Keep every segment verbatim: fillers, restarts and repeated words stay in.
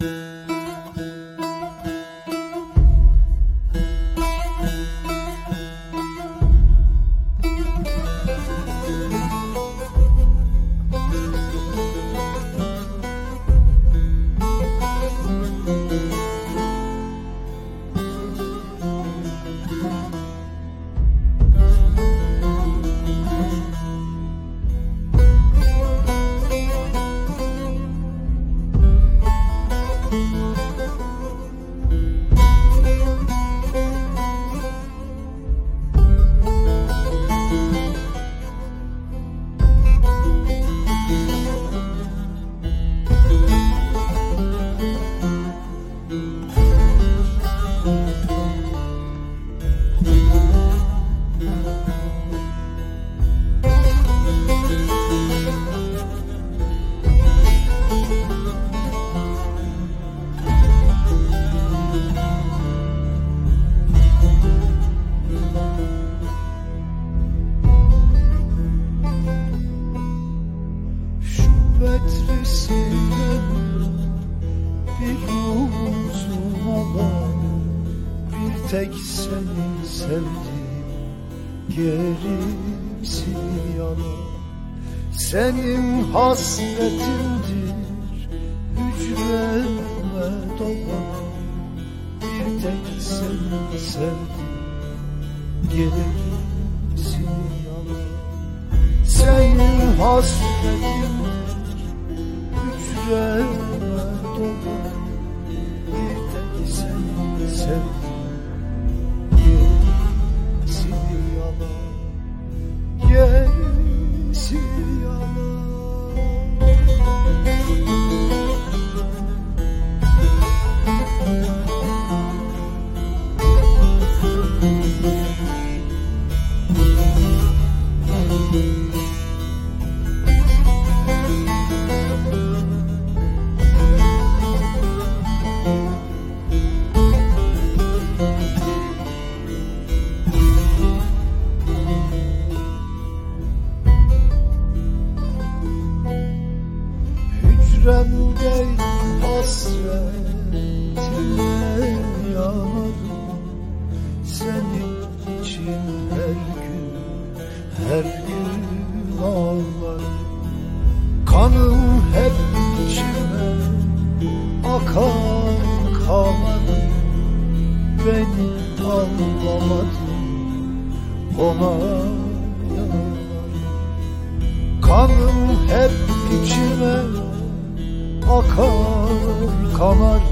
Metresine bir uzun alan, bir tek seni sevdim, gerisi yalan. Senin hasretindir hücreme dolan, bir tek seni sevdim, gerisi yalan. Senin hasretindir hücreme dolan, bir tek seni sevdim, gerisi yalan, gerisi yalan. Hücremde hasretinle yanarım, senin için her gün, her gün ağlarım. Kanım hep içime akar kamarım, beni anlamadın, ona yanarım. Kanım hep içime akar kanar,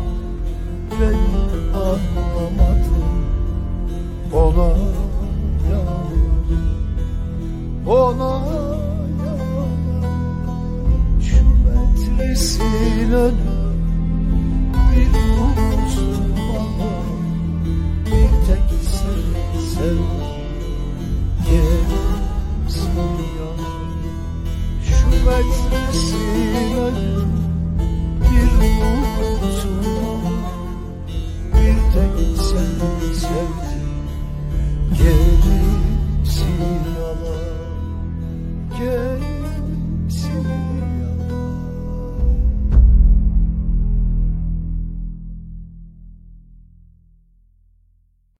beni anlamadın, ona yanarım, ona yanarım. Şu metresin önü bir uzun alan, bir tek seni sevdim, gerisi yalan. Şu metresin önü bir uzun alan, bir tek seni sevdim, gerisi yalan.